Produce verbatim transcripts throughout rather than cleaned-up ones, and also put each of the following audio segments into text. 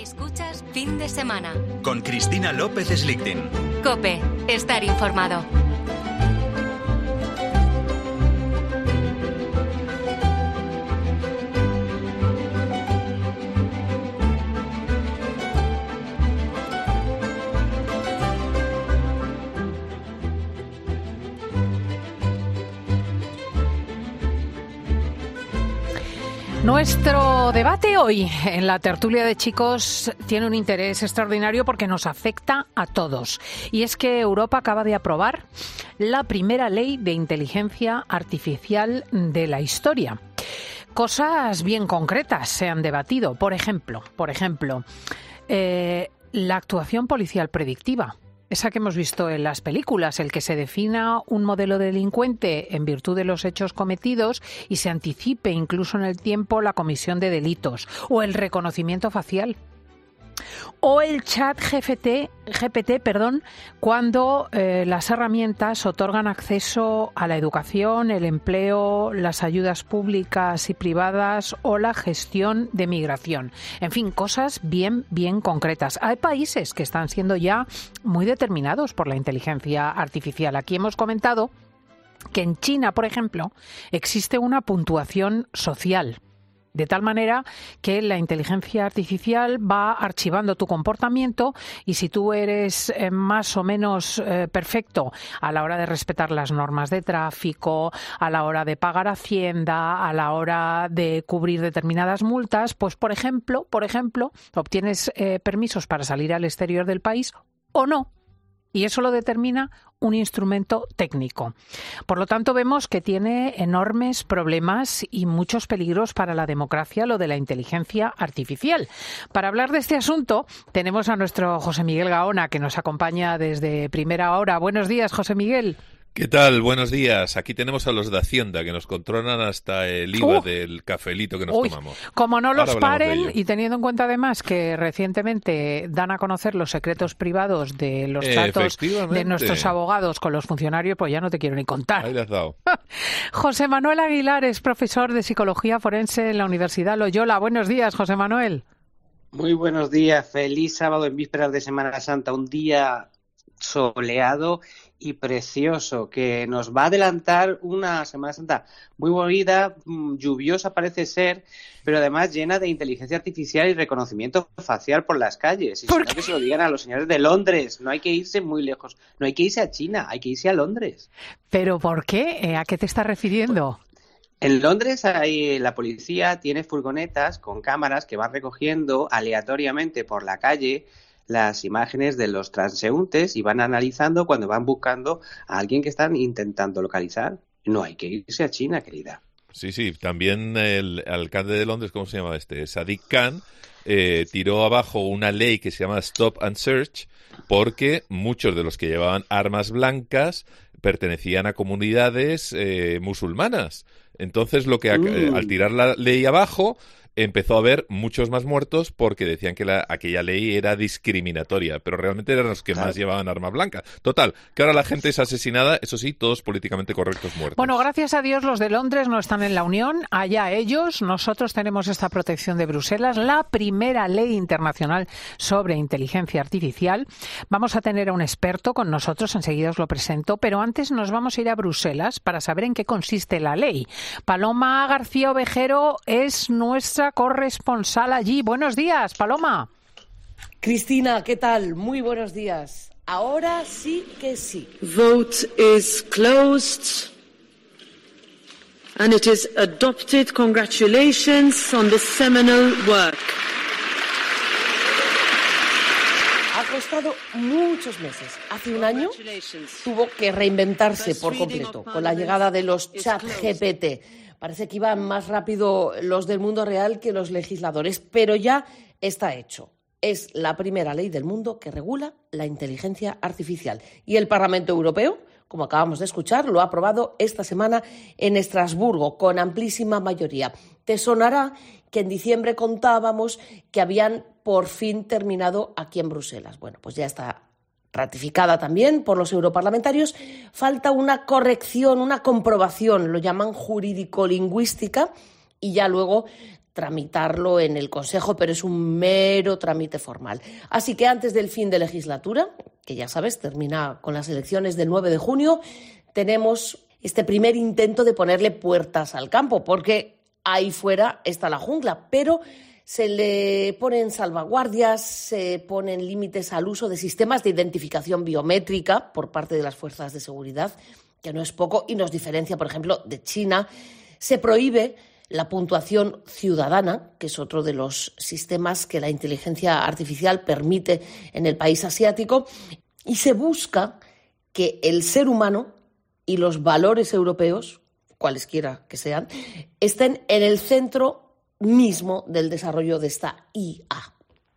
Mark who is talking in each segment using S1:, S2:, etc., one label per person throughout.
S1: Escuchas Fin de Semana
S2: con Cristina López Slichting.
S1: COPE, estar informado.
S3: Nuestro debate hoy en la tertulia de chicos tiene un interés extraordinario porque nos afecta a todos. Y es que Europa acaba de aprobar la primera ley de inteligencia artificial de la historia. Cosas bien concretas se han debatido. Por ejemplo, por ejemplo, eh, la actuación policial predictiva. Esa que hemos visto en las películas, el que se defina un modelo de delincuente en virtud de los hechos cometidos y se anticipe incluso en el tiempo la comisión de delitos, o el reconocimiento facial, o el chat G P T, perdón, cuando eh, las herramientas otorgan acceso a la educación, el empleo, las ayudas públicas y privadas o la gestión de migración. En fin, cosas bien, bien concretas. Hay países que están siendo ya muy determinados por la inteligencia artificial. Aquí hemos comentado que en China, por ejemplo, existe una puntuación social. De tal manera que la inteligencia artificial va archivando tu comportamiento y si tú eres eh, más o menos eh, perfecto a la hora de respetar las normas de tráfico, a la hora de pagar Hacienda, a la hora de cubrir determinadas multas, pues por ejemplo, por ejemplo, obtienes eh, permisos para salir al exterior del país o no. Y eso lo determina un instrumento técnico. Por lo tanto, vemos que tiene enormes problemas y muchos peligros para la democracia lo de la inteligencia artificial. Para hablar de este asunto, tenemos a nuestro José Miguel Gaona, que nos acompaña desde primera hora. Buenos días, José Miguel.
S4: ¿Qué tal? Buenos días. Aquí tenemos a los de Hacienda, que nos controlan hasta el I V A uh, del cafelito que nos
S3: uy,
S4: tomamos.
S3: Como no los paren, y teniendo en cuenta además que recientemente dan a conocer los secretos privados de los tratos de nuestros abogados con los funcionarios, pues ya no te quiero ni contar.
S4: Ahí le has dado.
S3: José Manuel Aguilar es profesor de Psicología Forense en la Universidad Loyola. Buenos días, José Manuel.
S5: Muy buenos días. Feliz sábado en vísperas de Semana Santa. Un día soleado y precioso que nos va a adelantar una Semana Santa muy bonita, lluviosa parece ser, pero además llena de inteligencia artificial y reconocimiento facial por las calles. Y si no, que se lo digan a los señores de Londres. No hay que irse muy lejos, no hay que irse a China, hay que irse a Londres.
S3: ¿Pero por qué? ¿A qué te estás refiriendo?
S5: En Londres hay, la policía tiene furgonetas con cámaras que van recogiendo aleatoriamente por la calle las imágenes de los transeúntes y van analizando cuando van buscando a alguien que están intentando localizar. No hay que irse a China, querida.
S4: Sí, sí. También el alcalde de Londres, ¿cómo se llama este? Sadiq Khan, eh, tiró abajo una ley que se llama Stop and Search porque muchos de los que llevaban armas blancas pertenecían a comunidades eh, musulmanas. Entonces, lo que mm. al tirar la ley abajo, empezó a haber muchos más muertos porque decían que la, aquella ley era discriminatoria, pero realmente eran los que claro. más llevaban arma blanca. Total, que ahora la gente es asesinada, eso sí, todos políticamente correctos muertos.
S3: Bueno, gracias a Dios los de Londres no están en la Unión, allá ellos. Nosotros tenemos esta protección de Bruselas, la primera ley internacional sobre inteligencia artificial. Vamos a tener a un experto con nosotros, enseguida os lo presento, pero antes nos vamos a ir a Bruselas para saber en qué consiste la ley. Paloma García Ovejero es nuestra corresponsal allí. Buenos días, Paloma.
S6: Cristina, ¿qué tal? Muy buenos días. Ahora sí que sí.
S7: Vote is closed and it is adopted. Congratulations on this seminal work.
S6: Ha costado muchos meses. Hace un año tuvo que reinventarse por completo con la llegada de los chat G P T. Parece que iban más rápido los del mundo real que los legisladores, pero ya está hecho. Es la primera ley del mundo que regula la inteligencia artificial. Y el Parlamento Europeo, como acabamos de escuchar, lo ha aprobado esta semana en Estrasburgo con amplísima mayoría. Te sonará que en diciembre contábamos que habían por fin terminado aquí en Bruselas. Bueno, pues ya está ratificada también por los europarlamentarios. Falta una corrección, una comprobación, lo llaman jurídico-lingüística, y ya luego tramitarlo en el Consejo, pero es un mero trámite formal. Así que antes del fin de legislatura, que ya sabes, termina con las elecciones del nueve de junio, tenemos este primer intento de ponerle puertas al campo, porque ahí fuera está la jungla, pero se le ponen salvaguardias, se ponen límites al uso de sistemas de identificación biométrica por parte de las fuerzas de seguridad, que no es poco, y nos diferencia, por ejemplo, de China. Se prohíbe la puntuación ciudadana, que es otro de los sistemas que la inteligencia artificial permite en el país asiático, y se busca que el ser humano y los valores europeos, cualesquiera que sean, estén en el centro mismo del desarrollo de esta I A.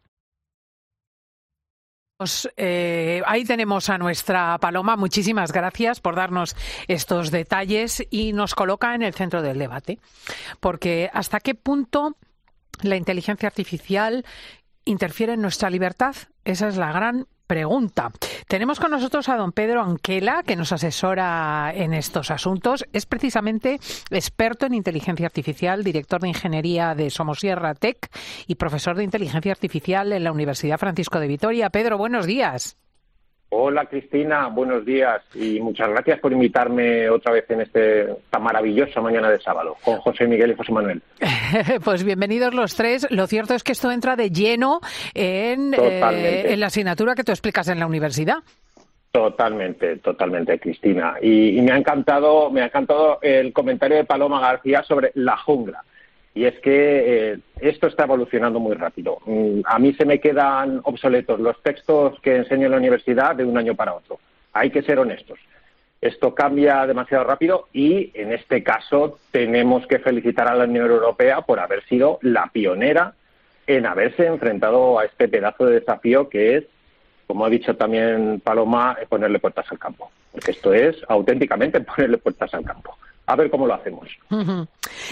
S3: Pues, eh, ahí tenemos a nuestra Paloma. Muchísimas gracias por darnos estos detalles y nos coloca en el centro del debate. Porque ¿hasta qué punto la inteligencia artificial interfiere en nuestra libertad? Esa es la gran pregunta. Tenemos con nosotros a don Pedro Anquela, que nos asesora en estos asuntos. Es precisamente experto en inteligencia artificial, director de ingeniería de Somosierra Tech y profesor de inteligencia artificial en la Universidad Francisco de Vitoria. Pedro, buenos días.
S8: Hola Cristina, buenos días y muchas gracias por invitarme otra vez en este, esta maravillosa mañana de sábado con José Miguel y José Manuel.
S3: Pues bienvenidos los tres. Lo cierto es que esto entra de lleno en, eh, en la asignatura que tú explicas en la universidad.
S8: Totalmente, totalmente, Cristina. Y, y me ha encantado, me ha encantado el comentario de Paloma García sobre la jungla. Y es que eh, esto está evolucionando muy rápido. A mí se me quedan obsoletos los textos que enseño en la universidad de un año para otro. Hay que ser honestos. Esto cambia demasiado rápido y, en este caso, tenemos que felicitar a la Unión Europea por haber sido la pionera en haberse enfrentado a este pedazo de desafío que es, como ha dicho también Paloma, ponerle puertas al campo. Porque esto es auténticamente ponerle puertas al campo. A ver cómo lo hacemos.
S3: Uh-huh.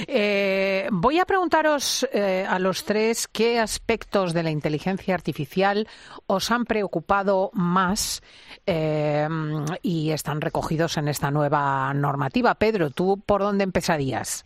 S3: Eh, voy a preguntaros eh, a los tres qué aspectos de la inteligencia artificial os han preocupado más eh, y están recogidos en esta nueva normativa. Pedro, ¿tú por dónde empezarías?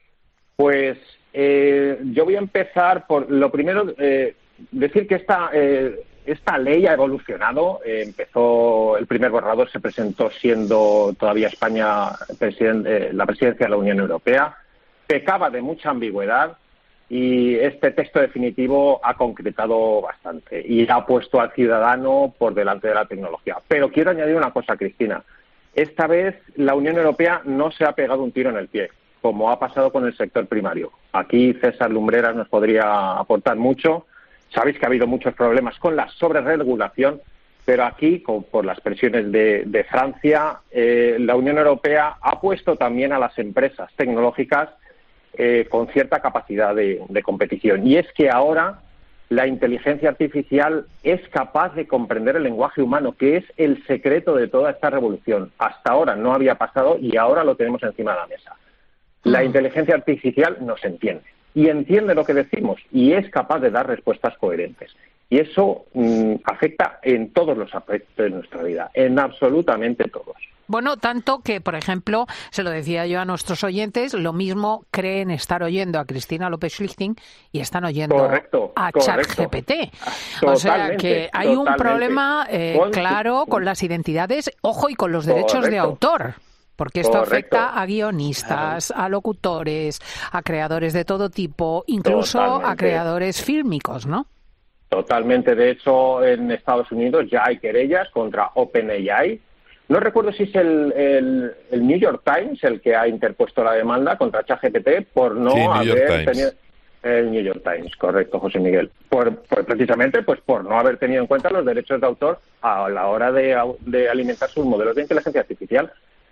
S8: Pues eh, yo voy a empezar por lo primero, eh, decir que esta... Eh, Esta ley ha evolucionado. Eh, empezó, el primer borrador se presentó siendo todavía España presiden, eh, la presidencia de la Unión Europea. Pecaba de mucha ambigüedad y este texto definitivo ha concretado bastante y ha puesto al ciudadano por delante de la tecnología. Pero quiero añadir una cosa, Cristina. Esta vez la Unión Europea no se ha pegado un tiro en el pie, como ha pasado con el sector primario. Aquí César Lumbreras nos podría aportar mucho. Sabéis que ha habido muchos problemas con la sobreregulación, pero aquí, con, por las presiones de, de Francia, eh, la Unión Europea ha puesto también a las empresas tecnológicas eh, con cierta capacidad de, de competición. Y es que ahora la inteligencia artificial es capaz de comprender el lenguaje humano, que es el secreto de toda esta revolución. Hasta ahora no había pasado y ahora lo tenemos encima de la mesa. La inteligencia artificial nos entiende. Y entiende lo que decimos y es capaz de dar respuestas coherentes. Y eso mmm, afecta en todos los aspectos de nuestra vida, en absolutamente todos.
S3: Bueno, tanto que, por ejemplo, se lo decía yo a nuestros oyentes, lo mismo creen estar oyendo a Cristina López Schlichting y están oyendo
S8: correcto,
S3: a ChatGPT. O sea que hay
S8: totalmente.
S3: un problema eh, claro con las identidades, ojo, y con los derechos
S8: correcto.
S3: de autor. Porque esto
S8: Correcto.
S3: afecta a guionistas, a locutores, a creadores de todo tipo, incluso Totalmente. a creadores fílmicos, ¿no?
S8: Totalmente. De hecho, en Estados Unidos ya hay querellas contra OpenAI. No recuerdo si es el, el, el New York Times el que ha interpuesto la demanda contra ChatGPT por no
S4: sí,
S8: haber tenido... El New York Times, correcto, José Miguel. Por, por, precisamente pues por no haber tenido en cuenta los derechos de autor a la hora de, de alimentar sus modelos de inteligencia artificial.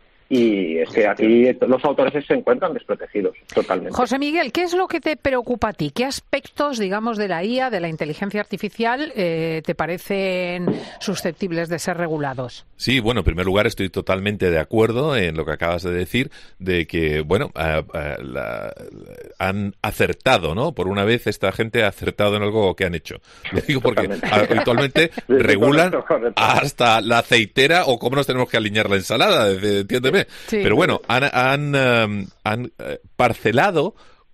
S8: Y es que aquí los autores se encuentran desprotegidos totalmente.
S3: José Miguel, ¿qué es lo que te preocupa a ti? ¿Qué aspectos, digamos, de la I A, de la inteligencia artificial, eh, te parecen susceptibles de ser regulados?
S4: Sí, bueno, en primer lugar estoy totalmente de acuerdo en lo que acabas de decir, de que, bueno, uh, uh, la, han acertado, ¿no? Por una vez esta gente ha acertado en algo que han hecho. Lo digo porque habitualmente regulan correcto, correcto. hasta la aceitera o cómo nos tenemos que alinear la ensalada, entiéndeme. Sí. Pero bueno, han, han, um, han uh, parcelado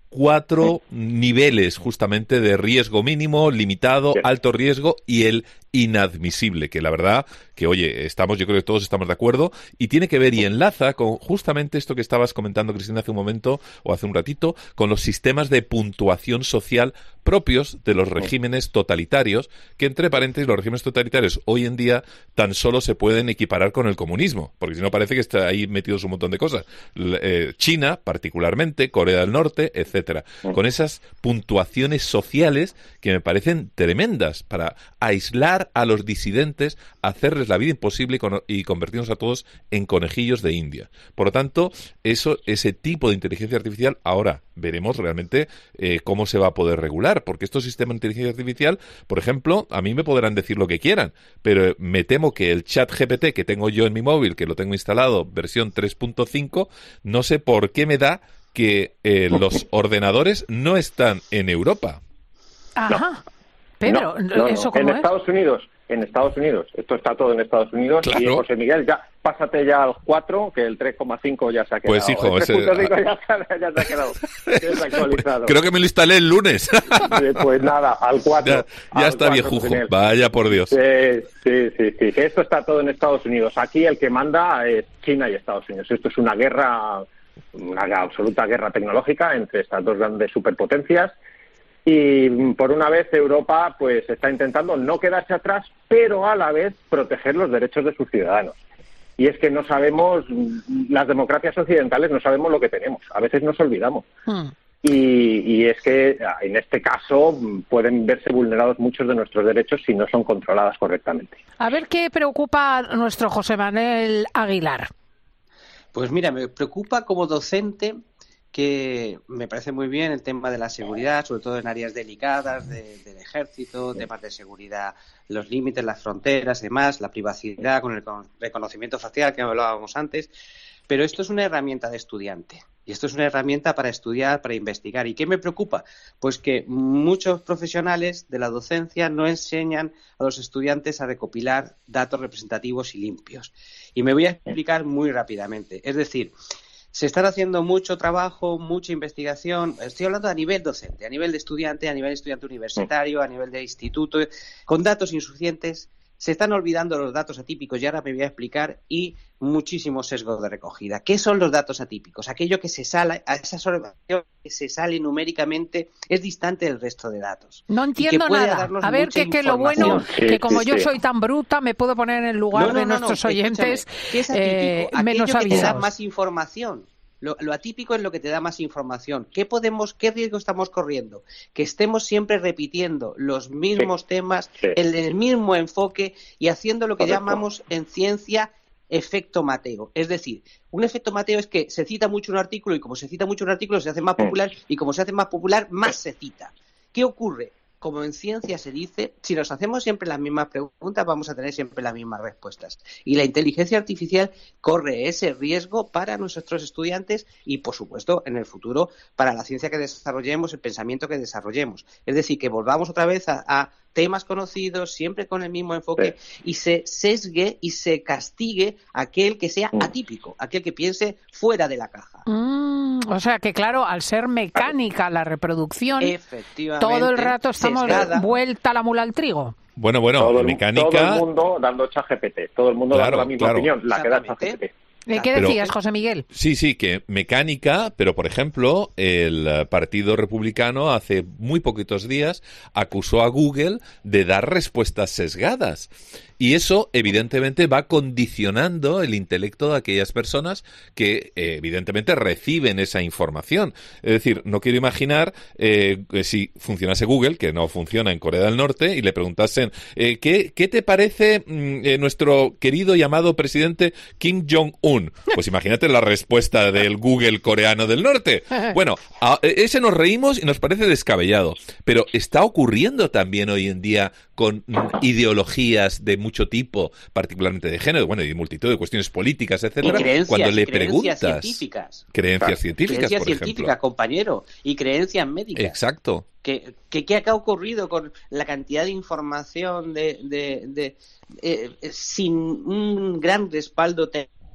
S4: cuatro niveles justamente de riesgo mínimo, limitado,
S8: sí.
S4: alto riesgo y el inadmisible, que la verdad que, oye, estamos, yo creo que todos estamos de acuerdo, y tiene que ver y enlaza con justamente esto que estabas comentando, Cristina, hace un momento o hace un ratito, con los sistemas de puntuación social propios de los regímenes totalitarios, que entre paréntesis, los regímenes totalitarios hoy en día tan solo se pueden equiparar con el comunismo, porque si no parece que está ahí metidos un montón de cosas. Eh, China, particularmente, Corea del Norte, etcétera, con esas puntuaciones sociales que me parecen tremendas para aislar a los disidentes, hacerles la vida imposible y, con, y convertirnos a todos en conejillos de India. Por lo tanto, eso, ese tipo de inteligencia artificial, ahora veremos realmente eh, cómo se va a poder regular, porque estos sistemas de inteligencia artificial, por ejemplo, a mí me podrán decir lo que quieran, pero me temo que el chat G P T que tengo yo en mi móvil, que lo tengo instalado, versión tres punto cinco, no sé por qué me da que eh, los ordenadores no están en Europa.
S3: Ajá. Pedro,
S8: no, no,
S3: ¿eso
S8: no.
S3: cómo
S8: En
S3: es?
S8: Estados Unidos, en Estados Unidos, esto está todo en Estados Unidos,
S4: claro.
S8: Y José Miguel, ya pásate ya al cuatro, que el tres coma cinco ya se ha quedado.
S4: Pues hijo,
S8: el
S4: ese...
S8: tres punto cinco ya, ya se ha quedado desactualizado.
S4: Creo que me lo instalé el lunes.
S8: Pues nada, al cuatro.
S4: Ya, ya
S8: al
S4: está
S8: cuatro,
S4: viejujo,
S8: José Miguel.
S4: vaya por Dios.
S8: Sí, sí, sí, sí, que esto está todo en Estados Unidos. Aquí el que manda es China y Estados Unidos. Esto es una guerra, una absoluta guerra tecnológica entre estas dos grandes superpotencias. Y por una vez Europa pues está intentando no quedarse atrás, pero a la vez proteger los derechos de sus ciudadanos. Y es que no sabemos, las democracias occidentales no sabemos lo que tenemos, a veces nos olvidamos. Hmm. Y, y es que en este caso pueden verse vulnerados muchos de nuestros derechos si no son controladas correctamente.
S3: A ver qué preocupa a nuestro José Manuel Aguilar.
S5: Pues mira, me preocupa como docente, que me parece muy bien el tema de la seguridad, sobre todo en áreas delicadas de, del ejército, temas de seguridad, los límites, las fronteras y demás, la privacidad con el reconocimiento facial que hablábamos antes, pero esto es una herramienta de estudiante y esto es una herramienta para estudiar, para investigar. ¿Y qué me preocupa? Pues que muchos profesionales de la docencia no enseñan a los estudiantes a recopilar datos representativos y limpios. Y me voy a explicar muy rápidamente. Es decir, se está haciendo mucho trabajo, mucha investigación, estoy hablando a nivel docente, a nivel de estudiante, a nivel de estudiante universitario, a nivel de instituto, con datos insuficientes, se están olvidando los datos atípicos y ahora me voy a explicar, y muchísimos sesgos de recogida. ¿Qué son los datos atípicos? Aquello que se sale, a esa observación que se sale numéricamente es distante del resto de datos.
S3: No entiendo nada. A ver, que, que lo bueno, sí, que como sí, yo sí. soy tan bruta, me puedo poner en el lugar no, no, de no, nuestros no, oyentes
S5: ¿qué es atípico?
S3: eh,
S5: Aquello
S3: menos
S5: que
S3: avisados.
S5: te da más información. Lo, lo atípico es lo que te da más información. ¿Qué podemos, qué riesgo estamos corriendo? Que estemos siempre repitiendo los mismos sí, temas, sí. El, el mismo enfoque y haciendo lo que Correcto. llamamos en ciencia efecto Mateo. Es decir, un efecto Mateo es que se cita mucho un artículo y como se cita mucho un artículo se hace más popular y como se hace más popular, más se cita. ¿Qué ocurre? Como en ciencia se dice, si nos hacemos siempre las mismas preguntas, vamos a tener siempre las mismas respuestas. Y la inteligencia artificial corre ese riesgo para nuestros estudiantes y, por supuesto, en el futuro, para la ciencia que desarrollemos, el pensamiento que desarrollemos. Es decir, que volvamos otra vez a, a temas conocidos, siempre con el mismo enfoque, sí. y se sesgue y se castigue aquel que sea atípico, aquel que piense fuera de la caja.
S3: Mm, o sea que, claro, al ser mecánica la reproducción, todo el rato estamos sesgada. Vuelta la mula al trigo.
S4: Bueno, bueno,
S8: todo el,
S4: mecánica...
S8: Todo el mundo dando ChatGPT, todo el mundo
S4: claro,
S8: dando la misma
S4: claro.
S8: opinión, la que da ChatGPT.
S3: ¿Qué decías, pero, José Miguel?
S4: Sí, sí, que mecánica, pero por ejemplo, el Partido Republicano hace muy poquitos días acusó a Google de dar respuestas sesgadas. Y eso, evidentemente, va condicionando el intelecto de aquellas personas que, eh, evidentemente, reciben esa información. Es decir, no quiero imaginar eh, si funcionase Google, que no funciona en Corea del Norte, y le preguntasen, eh, ¿qué, ¿qué te parece mm, eh, nuestro querido y amado presidente Kim Jong-un? Pues imagínate la respuesta del Google coreano del norte. Bueno, a, ese nos reímos y nos parece descabellado. Pero está ocurriendo también hoy en día con mm, ideologías de mucho tipo, particularmente de género, bueno, y de multitud de cuestiones políticas, etcétera. Cuando le preguntas
S5: científicas.
S4: creencias claro. científicas,
S5: creencias
S4: por
S5: científicas,
S4: ejemplo.
S5: compañero, y creencias médicas.
S4: Exacto.
S5: ¿Qué, qué, qué ha ocurrido con la cantidad de información de, de, de eh, sin un gran respaldo técnico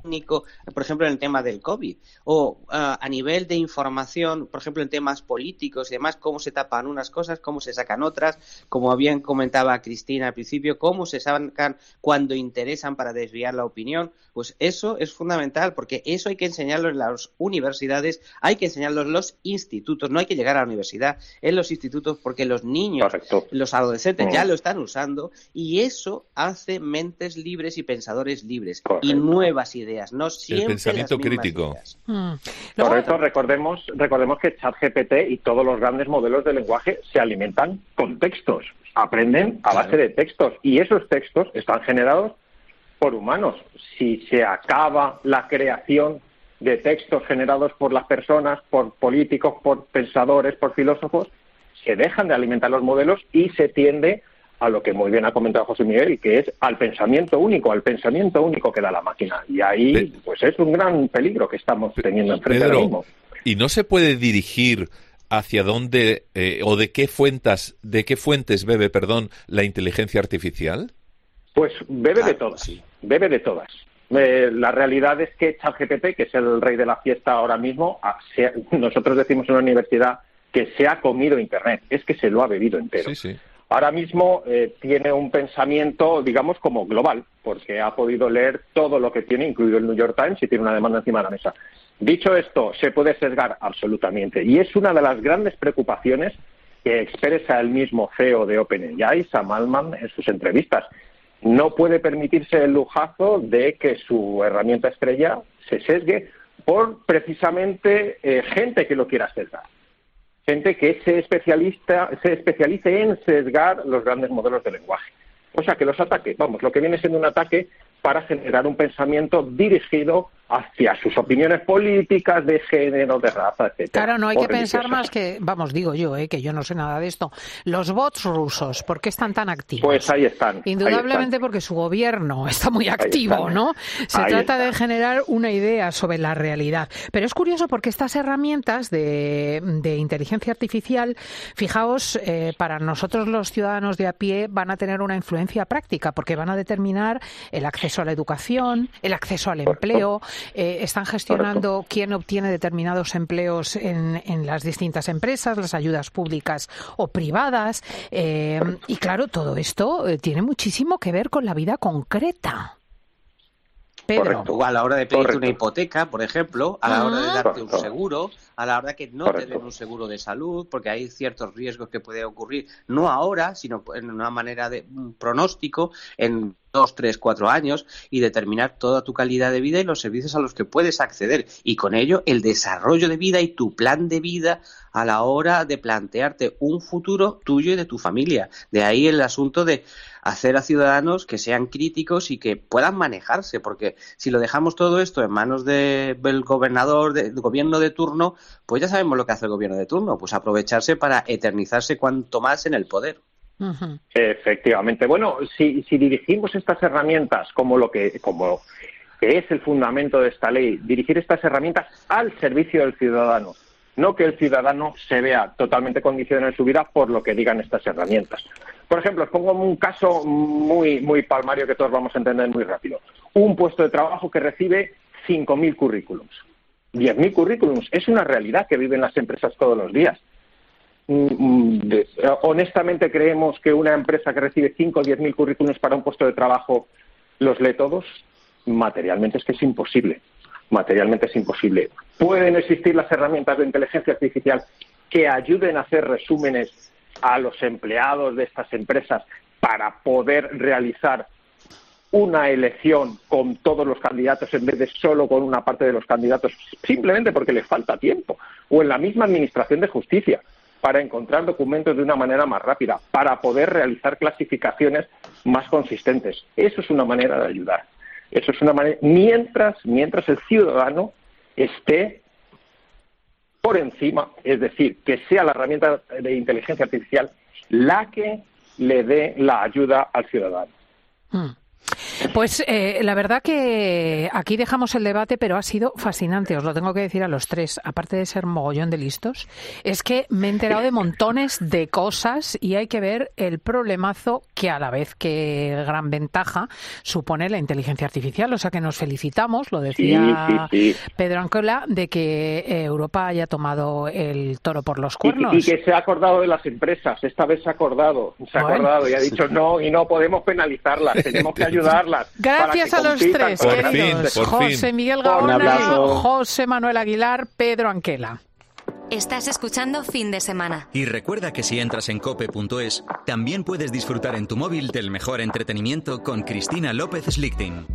S5: por ejemplo, en el tema del COVID, o uh, a nivel de información, por ejemplo, en temas políticos y demás, cómo se tapan unas cosas, cómo se sacan otras, como bien comentaba Cristina al principio, cómo se sacan cuando interesan para desviar la opinión. Pues eso es fundamental, porque eso hay que enseñarlo en las universidades, hay que enseñarlo en los institutos, no hay que llegar a la universidad, en los institutos, porque los niños, Correcto. los adolescentes mm. ya lo están usando, y eso hace mentes libres y pensadores libres, Correcto. y nuevas ideas, no siempre
S4: el pensamiento
S5: las mismas
S4: crítico.
S5: Ideas.
S3: Mm.
S8: Correcto, recordemos, recordemos que ChatGPT y todos los grandes modelos de lenguaje se alimentan con textos, aprenden a base de textos, y esos textos están generados por humanos. Si se acaba la creación de textos generados por las personas, por políticos, por pensadores, por filósofos, se dejan de alimentar los modelos y se tiende a lo que muy bien ha comentado José Miguel, que es al pensamiento único, al pensamiento único que da la máquina. Y ahí pues es un gran peligro que estamos teniendo enfrente ahora mismo.
S4: ¿Y no se puede dirigir hacia dónde eh, o de qué fuentes, de qué fuentes bebe, perdón, la inteligencia artificial?
S8: Pues bebe
S5: Claro,
S8: de todas,
S5: sí.
S8: bebe de todas. Eh, la realidad es que ChatGPT, que es el rey de la fiesta ahora mismo, ah, se, nosotros decimos en la universidad que se ha comido Internet, es que se lo ha bebido entero.
S4: Sí, sí.
S8: Ahora mismo eh, tiene un pensamiento, digamos, como global, porque ha podido leer todo lo que tiene, incluido el New York Times, y tiene una demanda encima de la mesa. Dicho esto, ¿se puede sesgar? Absolutamente. Y es una de las grandes preocupaciones que expresa el mismo C E O de OpenAI, Sam Altman, en sus entrevistas. No puede permitirse el lujazo de que su herramienta estrella se sesgue por precisamente eh, gente que lo quiera sesgar. Gente que se especialista, se especialice en sesgar los grandes modelos de lenguaje. O sea, que los ataque, vamos, lo que viene siendo un ataque para generar un pensamiento dirigido hacia sus opiniones políticas, de género, de raza, etcétera.
S3: Claro, no hay que pensar más que, vamos, digo yo, eh, que yo no sé nada de esto, los bots rusos, ¿por qué están tan activos?
S8: Pues ahí están.
S3: Indudablemente
S8: ahí están.
S3: Porque su gobierno está muy activo, ¿no? Se
S8: ahí
S3: trata
S8: están.
S3: de generar una idea sobre la realidad. Pero es curioso porque estas herramientas de, de inteligencia artificial, fijaos, eh, para nosotros los ciudadanos de a pie van a tener una influencia práctica, porque van a determinar el acceso a la educación, el acceso al empleo, eh, están gestionando Correcto. quién obtiene determinados empleos en, en las distintas empresas, las ayudas públicas o privadas, eh, y claro, todo esto eh, tiene muchísimo que ver con la vida concreta. Pedro.
S5: Correcto. O a la hora de pedirte
S8: Correcto.
S5: una hipoteca, por ejemplo, a la
S3: Ah.
S5: hora de darte
S8: Correcto.
S5: un seguro, a la hora de que no
S8: Correcto.
S5: te den un seguro de salud, porque hay ciertos riesgos que pueden ocurrir, no ahora, sino en una manera de un pronóstico, en dos, tres, cuatro años, y determinar toda tu calidad de vida y los servicios a los que puedes acceder. Y con ello, el desarrollo de vida y tu plan de vida a la hora de plantearte un futuro tuyo y de tu familia. De ahí el asunto de hacer a ciudadanos que sean críticos y que puedan manejarse, porque si lo dejamos todo esto en manos de, del gobernador, de- del gobierno de turno, pues ya sabemos lo que hace el gobierno de turno, pues aprovecharse para eternizarse cuanto más en el poder.
S3: Ujú.
S8: Efectivamente. Bueno, si, si dirigimos estas herramientas como lo que, como que es el fundamento de esta ley, dirigir estas herramientas al servicio del ciudadano, no que el ciudadano se vea totalmente condicionado en su vida por lo que digan estas herramientas. Por ejemplo, os pongo un caso muy, muy palmario que todos vamos a entender muy rápido. Un puesto de trabajo que recibe cinco mil currículums. diez mil currículums. Es una realidad que viven las empresas todos los días. Mm, de- honestamente creemos que una empresa que recibe cinco o diez mil currículums para un puesto de trabajo los lee todos. Materialmente es que es imposible. Materialmente es imposible. Pueden existir las herramientas de inteligencia artificial que ayuden a hacer resúmenes a los empleados de estas empresas para poder realizar una elección con todos los candidatos en vez de solo con una parte de los candidatos, simplemente porque les falta tiempo. O en la misma administración de justicia, para encontrar documentos de una manera más rápida, para poder realizar clasificaciones más consistentes. Eso es una manera de ayudar. Eso es una manera, mientras, mientras el ciudadano esté por encima, es decir, que sea la herramienta de inteligencia artificial la que le dé la ayuda al ciudadano.
S3: Mm. Pues eh, la verdad que aquí dejamos el debate, pero ha sido fascinante, os lo tengo que decir a los tres, aparte de ser mogollón de listos, es que me he enterado de montones de cosas y hay que ver el problemazo que a la vez que gran ventaja supone la inteligencia artificial. O sea que nos felicitamos, lo decía
S8: sí, sí, sí.
S3: Pedro Anquela, de que Europa haya tomado el toro por los cuernos.
S8: Y, y que se ha acordado de las empresas, esta vez se ha acordado, se ha
S3: bueno,
S8: acordado y ha dicho no, y no podemos penalizarlas, tenemos que ayudarlas.
S3: Gracias
S8: para que
S3: a los tres,
S4: por
S3: queridos.
S4: fin, por
S3: José
S4: fin.
S3: Miguel
S8: Un
S3: Gaona,
S8: abrazo.
S3: José Manuel Aguilar, Pedro Anquela.
S1: Estás escuchando Fin de Semana.
S2: Y recuerda que si entras en cope punto es, también puedes disfrutar en tu móvil del mejor entretenimiento con Cristina López Slichting.